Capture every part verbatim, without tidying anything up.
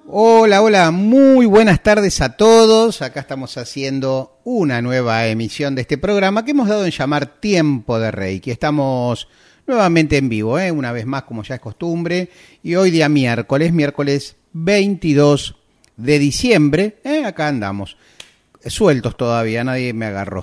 Hola, hola, muy buenas tardes a todos. Acá estamos haciendo una nueva emisión de este programa que hemos dado en llamar Tiempo de Reiki. Estamos nuevamente en vivo, ¿eh? Una vez más, como ya es costumbre. Y hoy día miércoles, miércoles veintidós de diciembre, ¿eh? Acá andamos. Sueltos todavía, nadie me agarró.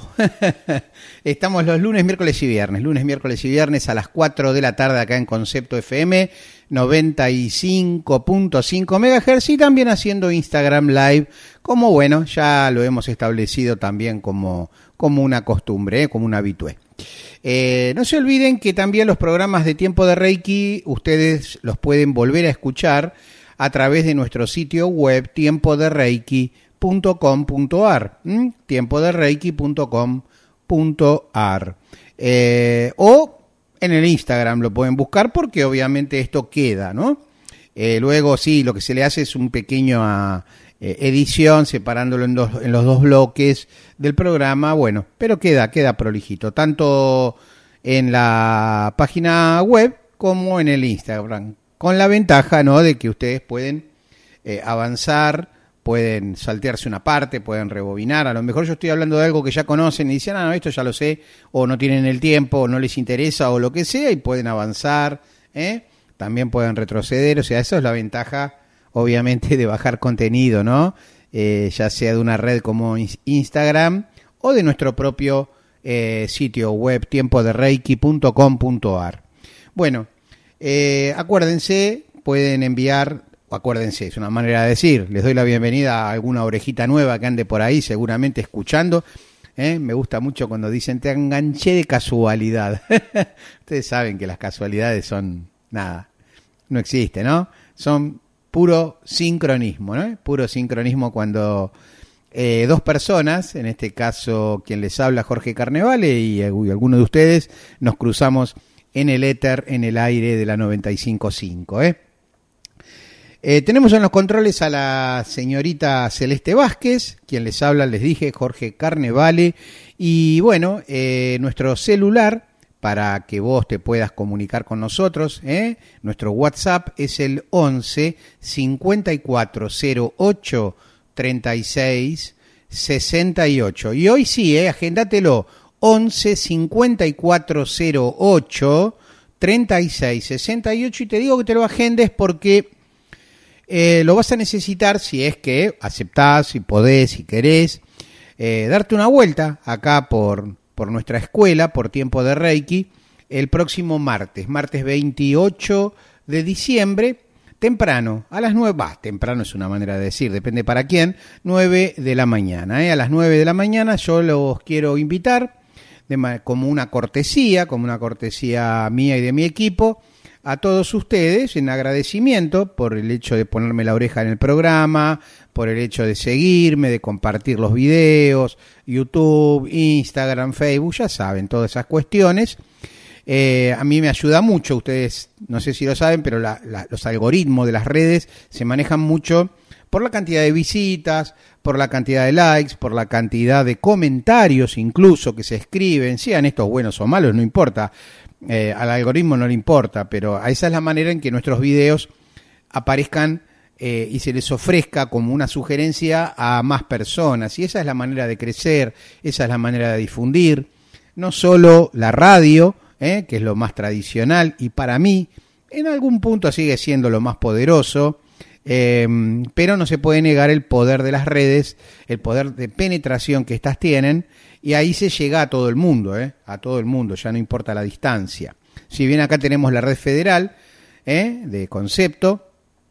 Estamos los lunes, miércoles y viernes. Lunes, miércoles y viernes a las cuatro de la tarde acá en Concepto F M noventa y cinco punto cinco megahertz y también haciendo Instagram Live, como bueno, ya lo hemos establecido también como, como una costumbre, ¿eh? Como un habitué. Eh, no se olviden que también los programas de Tiempo de Reiki ustedes los pueden volver a escuchar a través de nuestro sitio web tiempo de reiki punto com punto ar, ¿m? tiempo de reiki punto com punto ar, eh, o en el Instagram lo pueden buscar porque obviamente esto queda, ¿no? Eh, luego sí, lo que se le hace es un pequeño a, eh, edición separándolo en, dos, en los dos bloques del programa, bueno, pero queda, queda prolijito, tanto en la página web como en el Instagram, con la ventaja, ¿no?, de que ustedes pueden eh, avanzar, pueden saltearse una parte, pueden rebobinar. A lo mejor yo estoy hablando de algo que ya conocen y dicen, ah, no, esto ya lo sé, o no tienen el tiempo, o no les interesa, o lo que sea, y pueden avanzar, ¿eh? También pueden retroceder, o sea, eso es la ventaja, obviamente, de bajar contenido, ¿no? Eh, ya sea de una red como Instagram, o de nuestro propio eh, sitio web, tiempo de reiki punto com punto ar. Bueno, eh, acuérdense, pueden enviar... Acuérdense, es una manera de decir, les doy la bienvenida a alguna orejita nueva que ande por ahí, seguramente escuchando. ¿eh? Me gusta mucho cuando dicen, te enganché de casualidad. Ustedes saben que las casualidades son nada, no existe, ¿no? Son puro sincronismo, ¿no? Puro sincronismo cuando eh, dos personas, en este caso quien les habla, Jorge Carnevale, y, y alguno de ustedes, nos cruzamos en el éter, en el aire de la noventa y cinco punto cinco, ¿eh? Eh, tenemos en los controles a la señorita Celeste Vázquez, quien les habla, les dije, Jorge Carnevale, y bueno, eh, nuestro celular, para que vos te puedas comunicar con nosotros, ¿eh? Nuestro WhatsApp es el once cincuenta y cuatro cero ocho treinta y seis sesenta y ocho, y hoy sí, eh, agéndatelo, once cincuenta y cuatro cero ocho treinta y seis sesenta y ocho, y te digo que te lo agendes porque... Eh, lo vas a necesitar si es que aceptás, si podés, si querés, eh, darte una vuelta acá por, por nuestra escuela, por Tiempo de Reiki, el próximo martes, martes veintiocho de diciembre, temprano, a las nueve, bah, temprano es una manera de decir, depende para quién, nueve de la mañana, ¿eh? A las nueve de la mañana yo los quiero invitar de, como una cortesía, como una cortesía mía y de mi equipo, a todos ustedes en agradecimiento por el hecho de ponerme la oreja en el programa, por el hecho de seguirme, de compartir los videos, YouTube, Instagram, Facebook, ya saben, todas esas cuestiones. Eh, a mí me ayuda mucho, ustedes no sé si lo saben, pero la, la, los algoritmos de las redes se manejan mucho por la cantidad de visitas, por la cantidad de likes, por la cantidad de comentarios incluso que se escriben, sean estos buenos o malos, no importa. Eh, al algoritmo no le importa, pero esa es la manera en que nuestros videos aparezcan eh, y se les ofrezca como una sugerencia a más personas, y esa es la manera de crecer, esa es la manera de difundir, no solo la radio, eh, que es lo más tradicional y para mí en algún punto sigue siendo lo más poderoso, eh, pero no se puede negar el poder de las redes, el poder de penetración que éstas tienen. Y ahí se llega a todo el mundo, ¿eh? A todo el mundo, ya no importa la distancia. Si bien acá tenemos la red federal, ¿eh? De Concepto,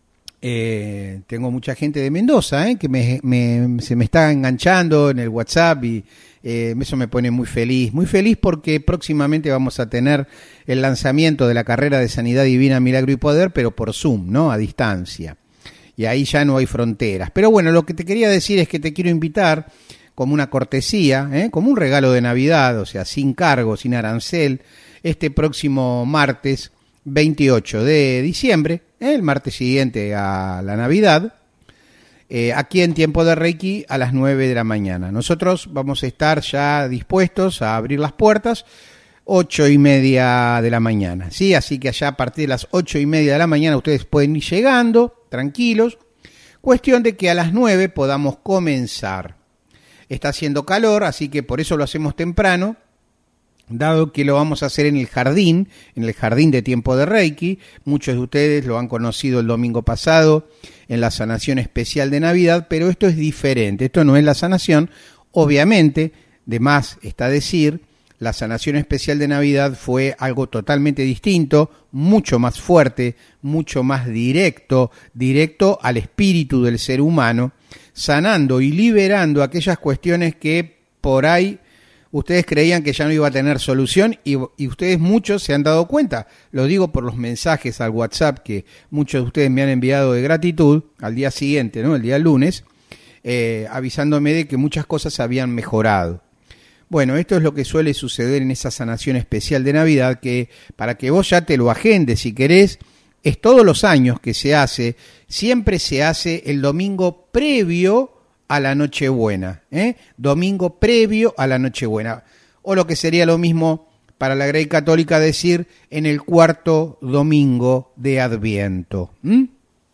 eh, tengo mucha gente de Mendoza, ¿eh? Que me, me, se me está enganchando en el WhatsApp y eh, eso me pone muy feliz. Muy feliz porque próximamente vamos a tener el lanzamiento de la carrera de Sanidad Divina, Milagro y Poder, pero por Zoom, ¿no? A distancia. Y ahí ya no hay fronteras. Pero bueno, lo que te quería decir es que te quiero invitar como una cortesía, ¿eh? Como un regalo de Navidad, o sea, sin cargo, sin arancel, este próximo martes veintiocho de diciembre, ¿eh? El martes siguiente a la Navidad, eh, aquí en Tiempo de Reiki a las nueve de la mañana. Nosotros vamos a estar ya dispuestos a abrir las puertas ocho y media de la mañana, ¿sí? Así que allá a partir de las ocho y media de la mañana ustedes pueden ir llegando, tranquilos. Cuestión de que a las nueve podamos comenzar. Está haciendo calor, así que por eso lo hacemos temprano, dado que lo vamos a hacer en el jardín, en el jardín de Tiempo de Reiki. Muchos de ustedes lo han conocido el domingo pasado en la sanación especial de Navidad, pero esto es diferente, esto no es la sanación. Obviamente, de más está decir, la sanación especial de Navidad fue algo totalmente distinto, mucho más fuerte, mucho más directo, directo al espíritu del ser humano, sanando y liberando aquellas cuestiones que por ahí ustedes creían que ya no iba a tener solución y, y ustedes muchos se han dado cuenta. Lo digo por los mensajes al WhatsApp que muchos de ustedes me han enviado de gratitud al día siguiente, ¿no? El día lunes, eh, avisándome de que muchas cosas habían mejorado. Bueno, esto es lo que suele suceder en esa sanación especial de Navidad, que para que vos ya te lo agendes si querés, es todos los años que se hace, siempre se hace el domingo previo a la Nochebuena, ¿eh? Domingo previo a la Nochebuena, o lo que sería lo mismo para la Grey Católica decir en el cuarto domingo de Adviento. ¿Mm?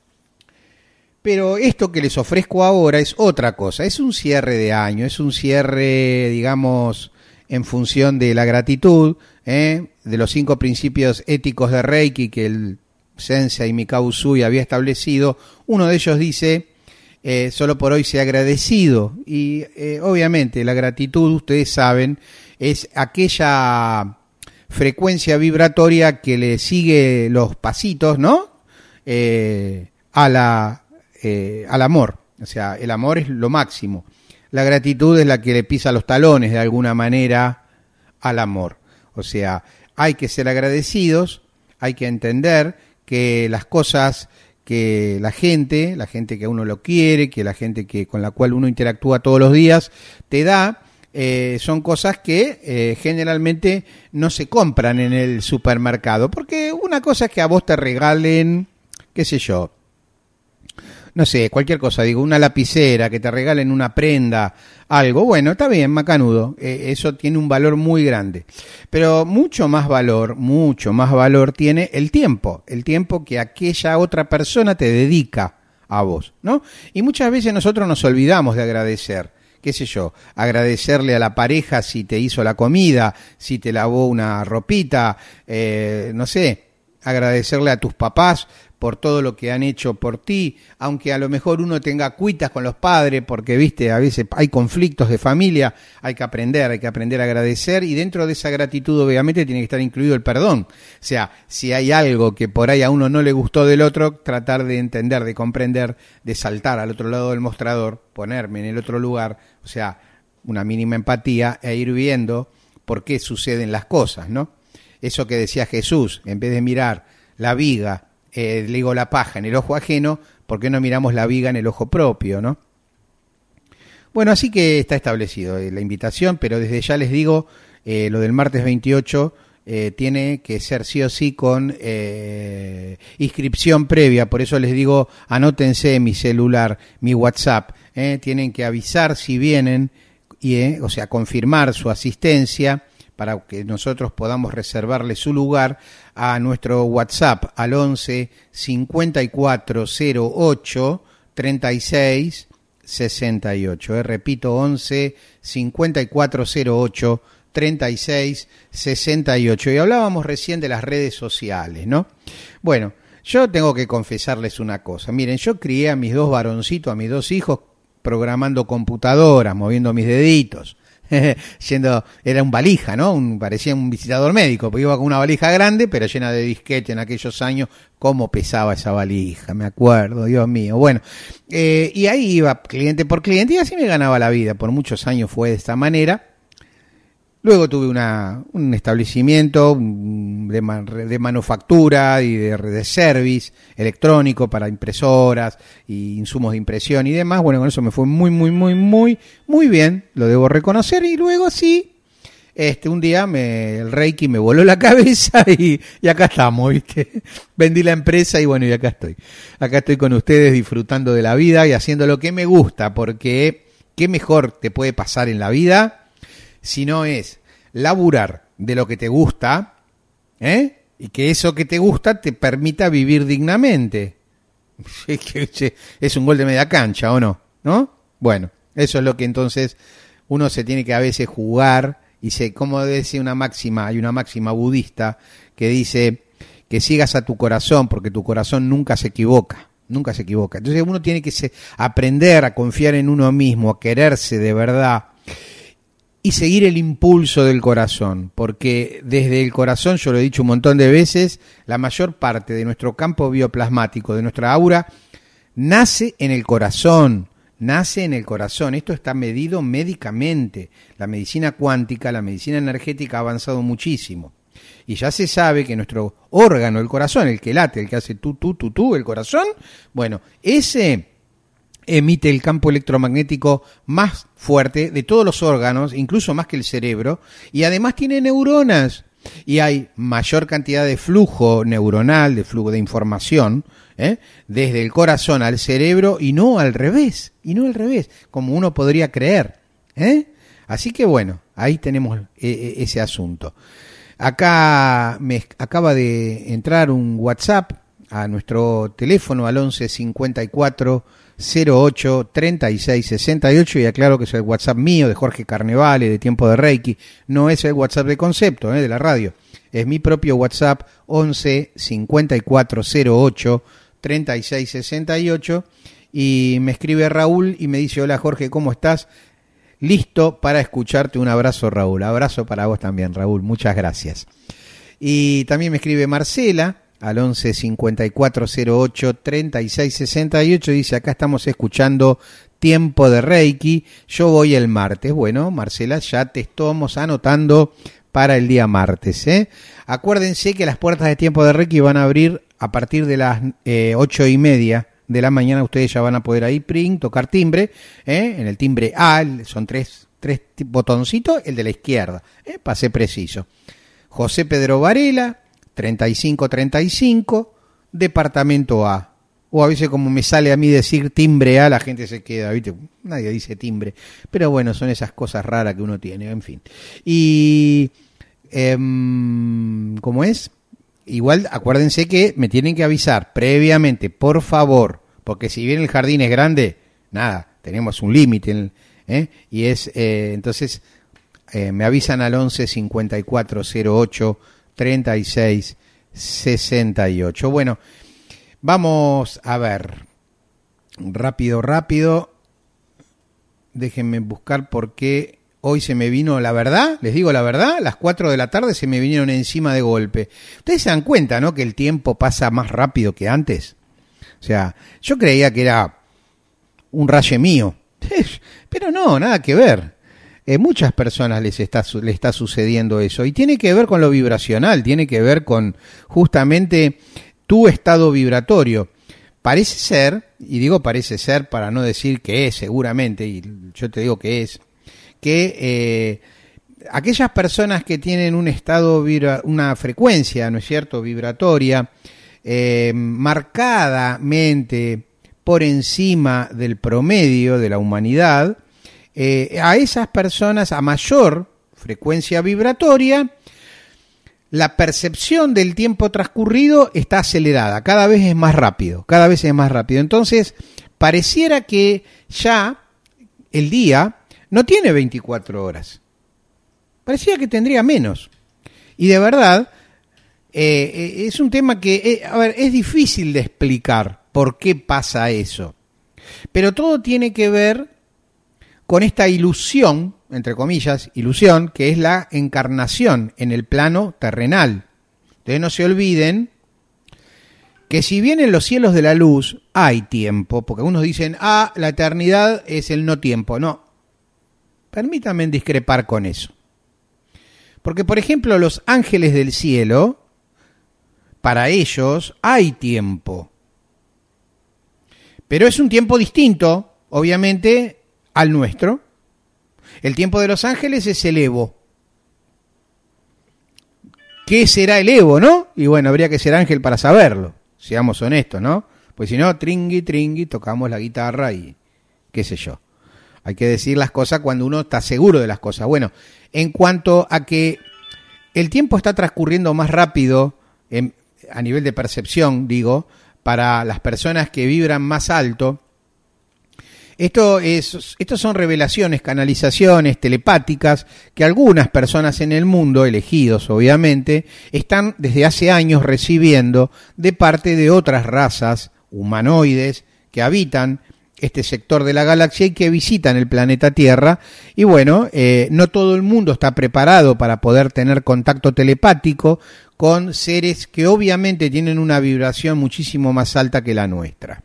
Pero esto que les ofrezco ahora es otra cosa, es un cierre de año, es un cierre, digamos, en función de la gratitud, ¿eh? De los cinco principios éticos de Reiki que el Sensei Mikao Usui había establecido. Uno de ellos dice, eh, solo por hoy sea agradecido, y eh, obviamente la gratitud, ustedes saben, es aquella frecuencia vibratoria que le sigue los pasitos, ¿no? Eh, a la... Eh, al amor, o sea, el amor es lo máximo, la gratitud es la que le pisa los talones de alguna manera al amor, o sea, hay que ser agradecidos, hay que entender que las cosas que la gente, la gente que a uno lo quiere, que la gente que con la cual uno interactúa todos los días, te da, eh, son cosas que eh, generalmente no se compran en el supermercado, porque una cosa es que a vos te regalen, qué sé yo, no sé, cualquier cosa, digo, una lapicera, que te regalen una prenda, algo, bueno, está bien, macanudo, eh, eso tiene un valor muy grande. Pero mucho más valor, mucho más valor tiene el tiempo, el tiempo que aquella otra persona te dedica a vos, ¿no? Y muchas veces nosotros nos olvidamos de agradecer, qué sé yo, agradecerle a la pareja si te hizo la comida, si te lavó una ropita, eh, no sé, agradecerle a tus papás por todo lo que han hecho por ti, aunque a lo mejor uno tenga cuitas con los padres, porque viste, a veces hay conflictos de familia, hay que aprender, hay que aprender a agradecer, y dentro de esa gratitud obviamente tiene que estar incluido el perdón. O sea, si hay algo que por ahí a uno no le gustó del otro, tratar de entender, de comprender, de saltar al otro lado del mostrador, ponerme en el otro lugar, o sea, una mínima empatía e ir viendo por qué suceden las cosas, ¿no? Eso que decía Jesús, en vez de mirar la viga, Eh, le digo la paja en el ojo ajeno, ¿por qué no miramos la viga en el ojo propio, no? Bueno, así que está establecido eh, la invitación, pero desde ya les digo, eh, lo del martes veintiocho eh, tiene que ser sí o sí con eh, inscripción previa, por eso les digo, anótense mi celular, mi WhatsApp, eh, tienen que avisar si vienen, y, eh, o sea, confirmar su asistencia, para que nosotros podamos reservarle su lugar a nuestro WhatsApp al once cincuenta y cuatro cero ocho treinta y seis sesenta y ocho. Eh, repito, once cincuenta y cuatro cero ocho treinta y seis sesenta y ocho. Y hablábamos recién de las redes sociales, ¿no? Bueno, yo tengo que confesarles una cosa. Miren, yo crié a mis dos varoncitos, a mis dos hijos, programando computadoras, moviendo mis deditos. Yendo, era un valija, ¿no? Un, parecía un visitador médico, porque iba con una valija grande, pero llena de disquete en aquellos años. Cómo pesaba esa valija, me acuerdo, Dios mío. Bueno, eh, y ahí iba cliente por cliente y así me ganaba la vida. Por muchos años fue de esta manera. Luego tuve una, un establecimiento de, de manufactura y de, de service electrónico para impresoras y insumos de impresión y demás. Bueno, con eso me fue muy, muy, muy, muy, muy bien, lo debo reconocer. Y luego sí, este, un día me, el Reiki me voló la cabeza y, y acá estamos, ¿viste? Vendí la empresa y bueno, y acá estoy. Acá estoy con ustedes disfrutando de la vida y haciendo lo que me gusta, porque ¿qué mejor te puede pasar en la vida? Si no es laburar de lo que te gusta, ¿eh? Y que eso que te gusta te permita vivir dignamente. Es un gol de media cancha, ¿o no? ¿No? Bueno, eso es lo que entonces uno se tiene que a veces jugar, y se, como dice una máxima, hay una máxima budista que dice que sigas a tu corazón, porque tu corazón nunca se equivoca, nunca se equivoca. Entonces uno tiene que se, aprender a confiar en uno mismo, a quererse de verdad, y seguir el impulso del corazón, porque desde el corazón, yo lo he dicho un montón de veces, la mayor parte de nuestro campo bioplasmático, de nuestra aura, nace en el corazón, nace en el corazón. Esto está medido médicamente. La medicina cuántica, la medicina energética ha avanzado muchísimo. Y ya se sabe que nuestro órgano, el corazón, el que late, el que hace tú, tú, tú, tú, el corazón, bueno, ese emite el campo electromagnético más fuerte de todos los órganos, incluso más que el cerebro, y además tiene neuronas, y hay mayor cantidad de flujo neuronal, de flujo de información, ¿eh? desde el corazón al cerebro, y no al revés, y no al revés, como uno podría creer, ¿eh? Así que bueno, ahí tenemos eh, ese asunto. Acá me acaba de entrar un WhatsApp a nuestro teléfono al once cincuenta y cuatro cero ocho treinta y seis sesenta y ocho, y aclaro que es el WhatsApp mío, de Jorge Carnevale, de Tiempo de Reiki, no es el WhatsApp de Concepto, eh, de la radio, es mi propio WhatsApp, once cincuenta y cuatro cero ocho treinta y seis sesenta y ocho, y me escribe Raúl y me dice: hola Jorge, ¿cómo estás? Listo para escucharte. Un abrazo, Raúl. Abrazo para vos también, Raúl, muchas gracias. Y también me escribe Marcela al once cincuenta y cuatro cero ocho treinta y seis sesenta y ocho, dice: acá estamos escuchando Tiempo de Reiki, yo voy el martes. Bueno, Marcela, ya te estamos anotando para el día martes, ¿eh? Acuérdense que las puertas de Tiempo de Reiki van a abrir a partir de las eh, ocho y media de la mañana. Ustedes ya van a poder ahí pring, tocar timbre, ¿eh? En el timbre A, son tres, tres botoncitos, el de la izquierda, ¿eh? Para ser preciso. José Pedro Varela, treinta y cinco treinta y cinco, departamento A. O a veces, como me sale a mí decir timbre A, la gente se queda, ¿viste? Nadie dice timbre. Pero bueno, son esas cosas raras que uno tiene, en fin. Y, eh, ¿cómo es? Igual, acuérdense que me tienen que avisar previamente, por favor, porque si bien el jardín es grande, nada, tenemos un límite, ¿eh? Y es, eh, entonces, eh, me avisan al once cincuenta y cuatro cero ocho treinta y seis sesenta y ocho. Bueno, vamos a ver, rápido, rápido, déjenme buscar porque hoy se me vino, la verdad, les digo la verdad, las cuatro de la tarde se me vinieron encima de golpe. Ustedes se dan cuenta, ¿no?, que el tiempo pasa más rápido que antes. O sea, yo creía que era un raye mío, pero no, nada que ver. Eh, muchas personas les está, les está sucediendo eso, y tiene que ver con lo vibracional, tiene que ver con justamente tu estado vibratorio. Parece ser, y digo parece ser para no decir que es seguramente, y yo te digo que es, que eh, aquellas personas que tienen un estado, vibra, una frecuencia, ¿no es cierto?, vibratoria, eh, marcadamente por encima del promedio de la humanidad, eh, a esas personas a mayor frecuencia vibratoria, la percepción del tiempo transcurrido está acelerada, cada vez es más rápido, cada vez es más rápido. Entonces, pareciera que ya el día no tiene veinticuatro horas. Parecía que tendría menos. Y de verdad, eh, es un tema que, eh, a ver, es difícil de explicar por qué pasa eso. Pero todo tiene que ver con esta ilusión, entre comillas, ilusión, que es la encarnación en el plano terrenal. Entonces no se olviden que si bien en los cielos de la luz hay tiempo, porque algunos dicen, ah, la eternidad es el no tiempo. No. Permítanme discrepar con eso. Porque, por ejemplo, los ángeles del cielo, para ellos hay tiempo. Pero es un tiempo distinto, obviamente, al nuestro. El tiempo de los ángeles es el Evo. ¿Qué será el Evo, no? Y bueno, habría que ser ángel para saberlo, seamos honestos, ¿no? Pues si no, tringui, tringui, tocamos la guitarra y qué sé yo. Hay que decir las cosas cuando uno está seguro de las cosas. Bueno, en cuanto a que el tiempo está transcurriendo más rápido, en, a nivel de percepción, digo, para las personas que vibran más alto. Esto es, estos son revelaciones, canalizaciones telepáticas que algunas personas en el mundo, elegidos obviamente, están desde hace años recibiendo de parte de otras razas humanoides que habitan este sector de la galaxia y que visitan el planeta Tierra. Y bueno, eh, no todo el mundo está preparado para poder tener contacto telepático con seres que obviamente tienen una vibración muchísimo más alta que la nuestra.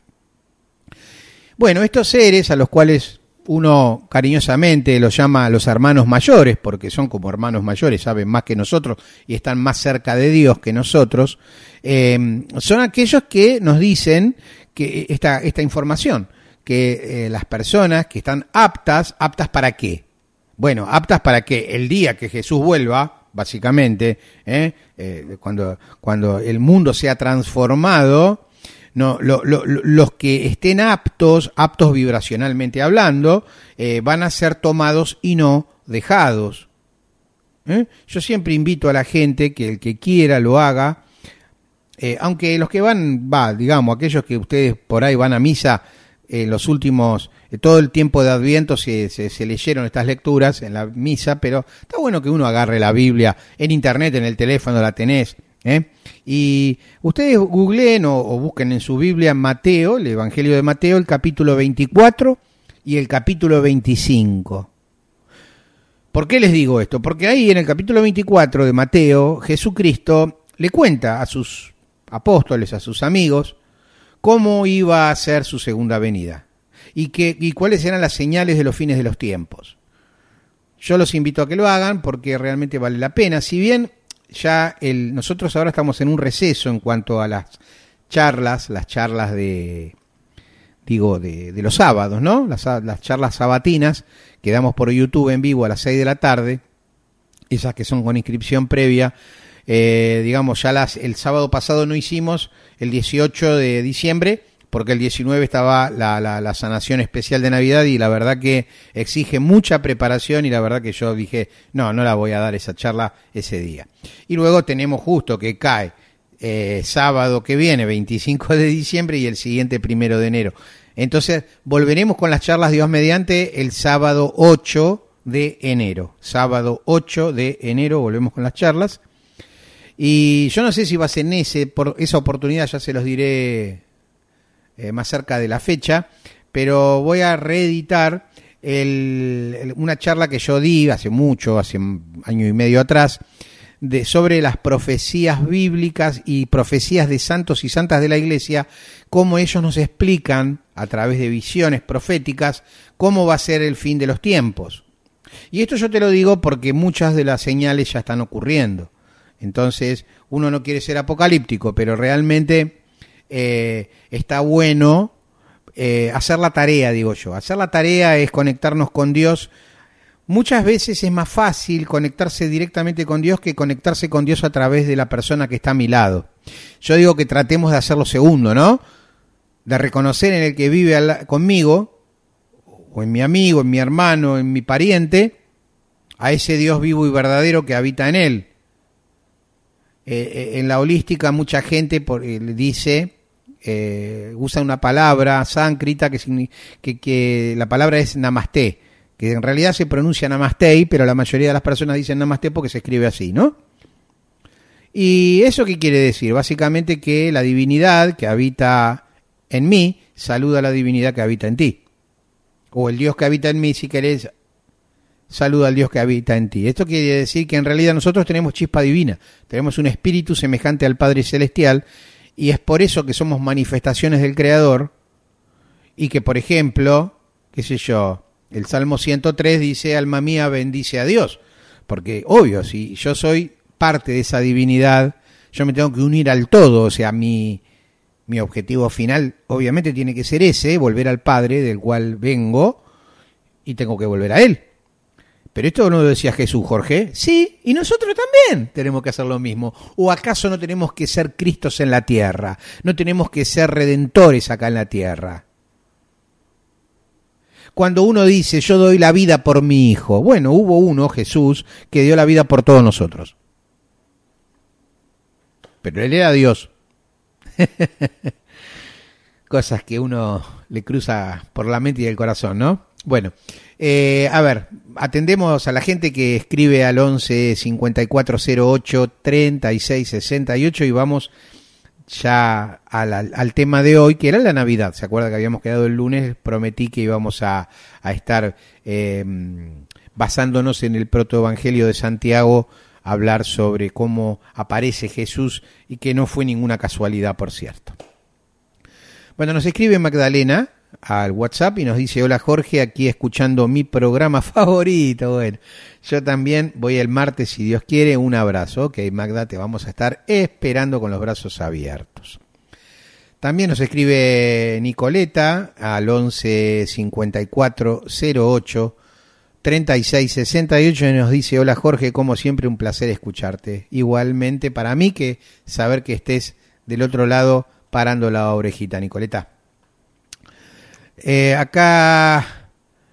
Bueno, estos seres a los cuales uno cariñosamente los llama los hermanos mayores, porque son como hermanos mayores, saben más que nosotros y están más cerca de Dios que nosotros, eh, son aquellos que nos dicen que esta, esta información, que eh, las personas que están aptas, ¿aptas para qué? Bueno, aptas para que el día que Jesús vuelva, básicamente, ¿eh? Eh, cuando, cuando el mundo sea transformado, no, lo, lo, los que estén aptos, aptos vibracionalmente hablando, eh, van a ser tomados y no dejados. ¿Eh? Yo siempre invito a la gente que el que quiera lo haga, eh, aunque los que van, va, digamos, aquellos que ustedes por ahí van a misa, eh, los últimos, eh, todo el tiempo de Adviento se, se, se leyeron estas lecturas en la misa, pero está bueno que uno agarre la Biblia en internet, en el teléfono la tenés. ¿Eh? Y ustedes googleen o, o busquen en su Biblia Mateo, el Evangelio de Mateo, el capítulo veinticuatro y el capítulo veinticinco. ¿Por qué les digo esto? Porque ahí en el capítulo veinticuatro de Mateo, Jesucristo le cuenta a sus apóstoles, a sus amigos, cómo iba a ser su segunda venida y, que, y cuáles eran las señales de los fines de los tiempos. Yo los invito a que lo hagan porque realmente vale la pena. Si bien ya el, nosotros ahora estamos en un receso en cuanto a las charlas, las charlas de, digo, de, de los sábados, ¿no? Las, las charlas sabatinas que damos por YouTube en vivo a las seis de la tarde, esas que son con inscripción previa. Eh, digamos, ya las, el sábado pasado no hicimos, el dieciocho de diciembre, porque el diecinueve estaba la, la, la sanación especial de Navidad y la verdad que exige mucha preparación y la verdad que yo dije, no, no la voy a dar esa charla ese día. Y luego tenemos justo que cae eh, sábado que viene, veinticinco de diciembre y el siguiente primero de enero. Entonces volveremos con las charlas Dios mediante el sábado ocho de enero. Sábado ocho de enero volvemos con las charlas. Y yo no sé si va a ser en ese, por esa oportunidad, ya se los diré Eh, más cerca de la fecha, pero voy a reeditar el, el, una charla que yo di hace mucho, hace un año y medio atrás, de, sobre las profecías bíblicas y profecías de santos y santas de la Iglesia, cómo ellos nos explican a través de visiones proféticas cómo va a ser el fin de los tiempos. Y esto yo te lo digo porque muchas de las señales ya están ocurriendo. Entonces, uno no quiere ser apocalíptico, pero realmente Eh, está bueno eh, hacer la tarea, digo yo. Hacer la tarea es conectarnos con Dios. Muchas veces es más fácil conectarse directamente con Dios que conectarse con Dios a través de la persona que está a mi lado. Yo digo que tratemos de hacer lo segundo, ¿no? De reconocer en el que vive al, conmigo, o en mi amigo, en mi hermano, en mi pariente, a ese Dios vivo y verdadero que habita en él. Eh, en la holística mucha gente por, eh, dice, eh, usa una palabra sánscrita que, que, que la palabra es namasté, que en realidad se pronuncia namastei, pero la mayoría de las personas dicen namasté porque se escribe así, ¿no? ¿Y eso qué quiere decir? Básicamente que la divinidad que habita en mí saluda a la divinidad que habita en ti. O el Dios que habita en mí, si querés, saluda al Dios que habita en ti. Esto quiere decir que en realidad nosotros tenemos chispa divina, tenemos un espíritu semejante al Padre Celestial y es por eso que somos manifestaciones del Creador y que, por ejemplo, qué sé yo, el Salmo ciento tres dice, alma mía bendice a Dios, porque obvio, si yo soy parte de esa divinidad, yo me tengo que unir al todo, o sea, mi, mi objetivo final obviamente tiene que ser ese, volver al Padre del cual vengo y tengo que volver a Él. ¿Pero esto no lo decía Jesús, Jorge? Sí, y nosotros también tenemos que hacer lo mismo. ¿O acaso no tenemos que ser Cristos en la tierra? ¿No tenemos que ser redentores acá en la tierra? Cuando uno dice, yo doy la vida por mi hijo, bueno, hubo uno, Jesús, que dio la vida por todos nosotros. Pero él era Dios. cosas que uno le cruza por la mente y el corazón, ¿no? Bueno, eh, a ver, atendemos a la gente que escribe al once cincuenta y cuatro cero ocho treinta y seis sesenta y ocho y vamos ya al, al, al tema de hoy, que era la Navidad. ¿Se acuerda que habíamos quedado el lunes? Prometí que íbamos a, a estar eh, basándonos en el protoevangelio de Santiago, a hablar sobre cómo aparece Jesús y que no fue ninguna casualidad, por cierto. Bueno, nos escribe Magdalena al WhatsApp y nos dice: hola Jorge, aquí escuchando mi programa favorito. Bueno, yo también voy el martes si Dios quiere. Un abrazo. Ok, Magda, te vamos a estar esperando con los brazos abiertos. También nos escribe Nicoleta al once cincuenta y cuatro cero ocho treinta y seis sesenta y ocho y nos dice: hola Jorge, como siempre un placer escucharte. Igualmente para mí, que saber que estés del otro lado parando la orejita, Nicoleta. Eh, acá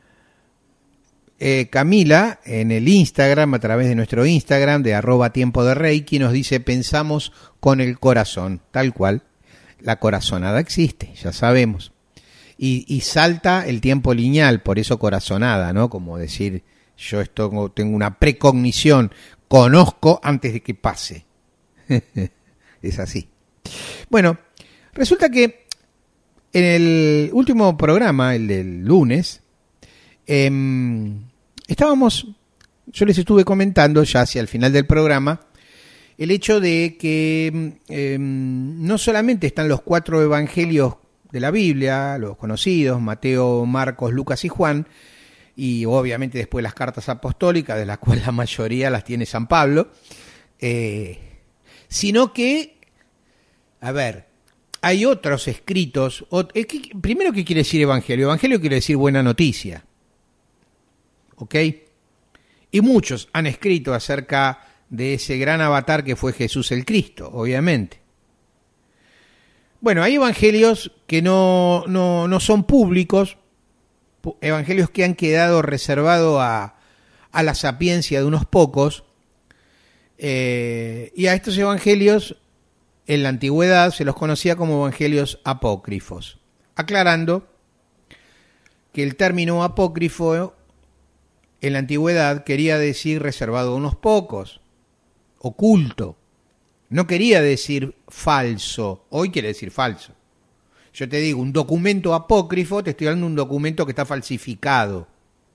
eh, Camila en el Instagram, a través de nuestro Instagram de arroba tiempo de Reiki, nos dice: pensamos con el corazón, tal cual. La corazonada existe, ya sabemos. Y, y salta el tiempo lineal, por eso corazonada, ¿no? Como decir, yo esto, tengo una precognición, conozco antes de que pase. Es así. Bueno, resulta que en el último programa, el del lunes, eh, estábamos, yo les estuve comentando ya hacia el final del programa, el hecho de que eh, no solamente están los cuatro evangelios de la Biblia, los conocidos, Mateo, Marcos, Lucas y Juan, y obviamente después las cartas apostólicas, de las cuales la mayoría las tiene San Pablo, eh, sino que, a ver, hay otros escritos. Es que, primero, ¿qué quiere decir evangelio? Evangelio quiere decir buena noticia. ¿Ok? Y muchos han escrito acerca de ese gran avatar que fue Jesús el Cristo, obviamente. Bueno, hay evangelios que no, no, no son públicos, evangelios que han quedado reservados a, a la sapiencia de unos pocos, eh, y a estos evangelios en la antigüedad se los conocía como evangelios apócrifos, aclarando que el término apócrifo en la antigüedad quería decir reservado a unos pocos, oculto, no quería decir falso, hoy quiere decir falso. Yo te digo, un documento apócrifo, te estoy hablando de un documento que está falsificado.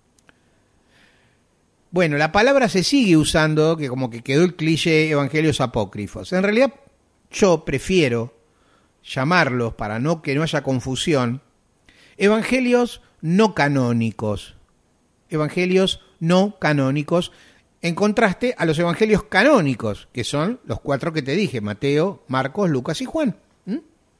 Bueno, la palabra se sigue usando, que como que quedó el cliché evangelios apócrifos. En realidad, yo prefiero llamarlos, para no que no haya confusión, evangelios no canónicos. Evangelios no canónicos, en contraste a los evangelios canónicos, que son los cuatro que te dije: Mateo, Marcos, Lucas y Juan. ¿Mm?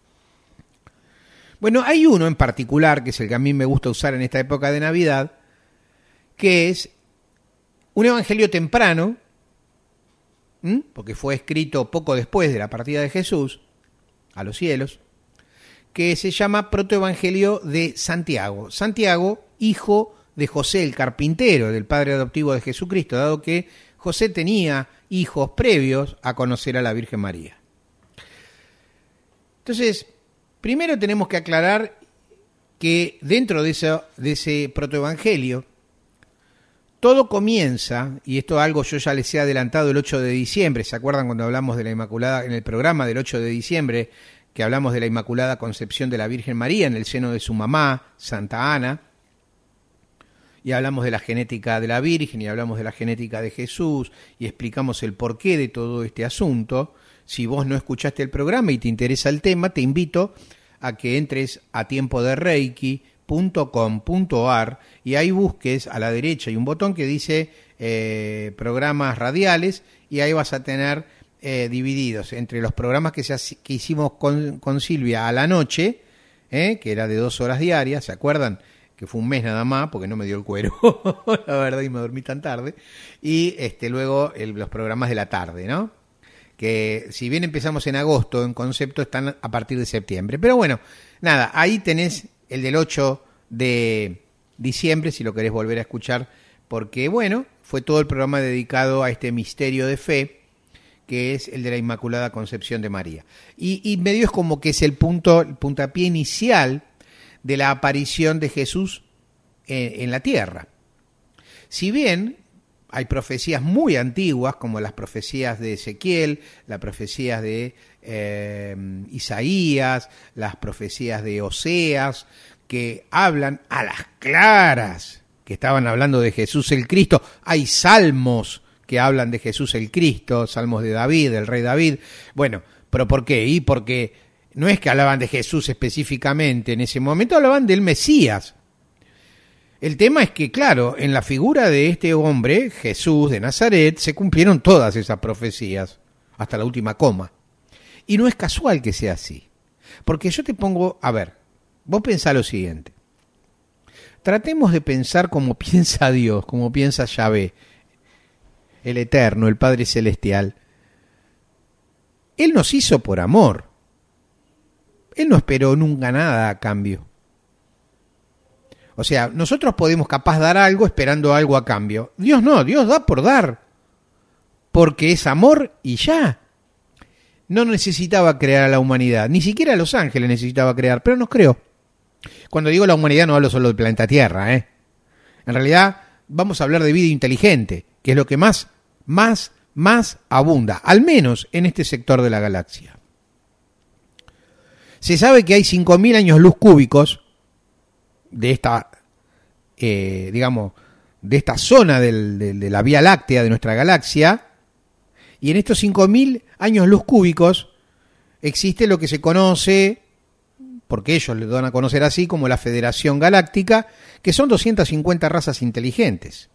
Bueno, hay uno en particular, que es el que a mí me gusta usar en esta época de Navidad, que es un evangelio temprano, ¿Mm? porque fue escrito poco después de la partida de Jesús a los cielos, que se llama Protoevangelio de Santiago. Santiago, hijo de José el carpintero, del padre adoptivo de Jesucristo, dado que José tenía hijos previos a conocer a la Virgen María. Entonces, primero tenemos que aclarar que dentro de ese, de ese protoevangelio, todo comienza, y esto algo yo ya les he adelantado el ocho de diciembre, ¿se acuerdan cuando hablamos de la Inmaculada, en el programa del ocho de diciembre, que hablamos de la Inmaculada Concepción de la Virgen María en el seno de su mamá, Santa Ana, y hablamos de la genética de la Virgen, y hablamos de la genética de Jesús, y explicamos el porqué de todo este asunto? Si vos no escuchaste el programa y te interesa el tema, te invito a que entres a tiempo de reiki punto com punto ar y ahí busques a la derecha hay un botón que dice eh, programas radiales, y ahí vas a tener eh, divididos entre los programas que, se, que hicimos con, con Silvia a la noche, eh, que era de dos horas diarias, ¿se acuerdan? Que fue un mes nada más, porque no me dio el cuero, la verdad, y me dormí tan tarde, y este luego el, los programas de la tarde, ¿no? Que si bien empezamos en agosto, en concepto están a partir de septiembre. Pero bueno, nada, ahí tenés el del ocho de diciembre, si lo querés volver a escuchar, porque bueno, fue todo el programa dedicado a este misterio de fe, que es el de la Inmaculada Concepción de María. Y, y medio es como que es el punto, el puntapié inicial de la aparición de Jesús en, en la tierra. Si bien hay profecías muy antiguas, como las profecías de Ezequiel, las profecías de eh, Isaías, las profecías de Oseas, que hablan a las claras, que estaban hablando de Jesús el Cristo. Hay salmos que hablan de Jesús el Cristo, salmos de David, del rey David. Bueno, ¿pero por qué? Y porque no es que hablaban de Jesús específicamente en ese momento, hablaban del Mesías. El tema es que, claro, en la figura de este hombre, Jesús de Nazaret, se cumplieron todas esas profecías, hasta la última coma. Y no es casual que sea así. Porque yo te pongo, a ver, vos pensá lo siguiente. Tratemos de pensar como piensa Dios, como piensa Yahvé, el Eterno, el Padre Celestial. Él nos hizo por amor. Él no esperó nunca nada a cambio. O sea, nosotros podemos capaz dar algo esperando algo a cambio. Dios no, Dios da por dar. Porque es amor y ya. No necesitaba crear a la humanidad. Ni siquiera a los ángeles necesitaba crear, pero nos creó. Cuando digo la humanidad no hablo solo del planeta Tierra, ¿eh? En realidad vamos a hablar de vida inteligente, que es lo que más, más, más abunda, al menos en este sector de la galaxia. Se sabe que hay cinco mil años luz cúbicos de esta, eh, digamos, de esta zona del, de, de la Vía Láctea de nuestra galaxia, y en estos cinco mil años luz cúbicos existe lo que se conoce, porque ellos le dan a conocer así, como la Federación Galáctica, que son doscientas cincuenta razas inteligentes.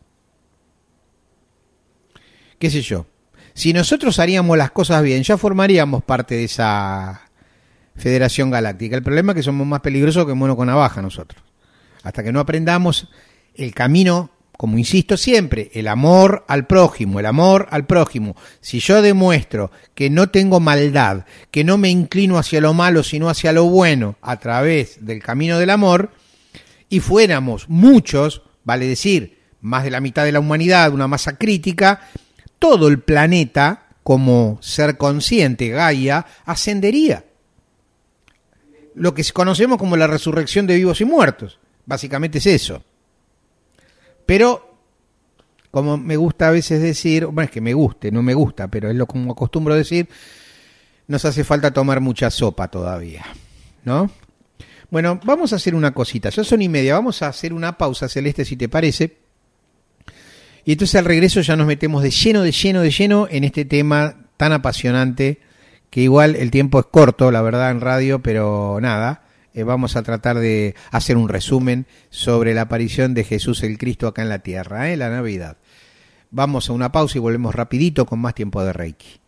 ¿Qué sé yo? Si nosotros haríamos las cosas bien, ya formaríamos parte de esa Federación Galáctica. El problema es que somos más peligrosos que mono con navaja nosotros. Hasta que no aprendamos el camino, como insisto siempre, el amor al prójimo, el amor al prójimo. Si yo demuestro que no tengo maldad, que no me inclino hacia lo malo, sino hacia lo bueno, a través del camino del amor, y fuéramos muchos, vale decir, más de la mitad de la humanidad, una masa crítica, todo el planeta, como ser consciente, Gaia, ascendería. Lo que conocemos como la resurrección de vivos y muertos. Básicamente es eso. Pero, como me gusta a veces decir, bueno, es que me guste, no me gusta, pero es lo como acostumbro decir, nos hace falta tomar mucha sopa todavía, ¿no? Bueno, vamos a hacer una cosita, ya son y media, vamos a hacer una pausa, Celeste, si te parece. Y entonces al regreso ya nos metemos de lleno, de lleno, de lleno en este tema tan apasionante, que igual el tiempo es corto, la verdad, en radio, pero nada. Eh, vamos a tratar de hacer un resumen sobre la aparición de Jesús el Cristo acá en la tierra, ¿eh? La Navidad. Vamos a una pausa y volvemos rapidito con más tiempo de Reiki.